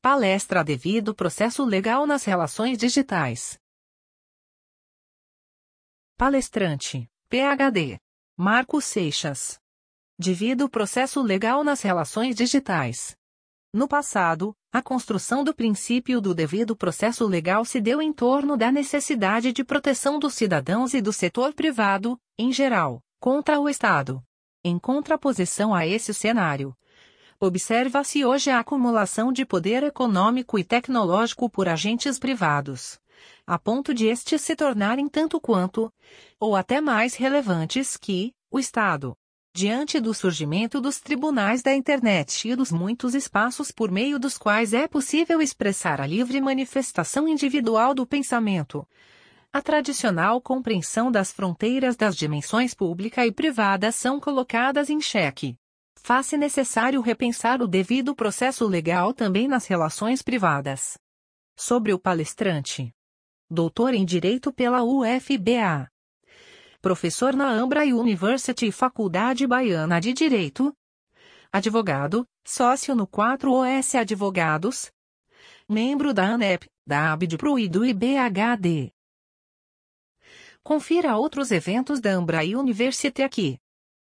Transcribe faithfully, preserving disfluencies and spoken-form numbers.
Palestra devido processo legal nas relações digitais. Palestrante, P H D. Marcos Seixas. Devido processo legal nas relações digitais. No passado, a construção do princípio do devido processo legal se deu em torno da necessidade de proteção dos cidadãos e do setor privado, em geral, contra o Estado. Em contraposição a esse cenário, observa-se hoje a acumulação de poder econômico e tecnológico por agentes privados, a ponto de estes se tornarem tanto quanto, ou até mais relevantes que, o Estado. Diante do surgimento dos tribunais da internet e dos muitos espaços por meio dos quais é possível expressar a livre manifestação individual do pensamento, a tradicional compreensão das fronteiras das dimensões pública e privada são colocadas em xeque. Faz-se necessário repensar o devido processo legal também nas relações privadas. Sobre o palestrante. Doutor em Direito pela U F B A. Professor na Ambra University e Faculdade Baiana de Direito. Advogado, sócio no quatro O S Advogados. Membro da ANEP, da ABDPRO e do I B H D. Confira outros eventos da Ambra University aqui.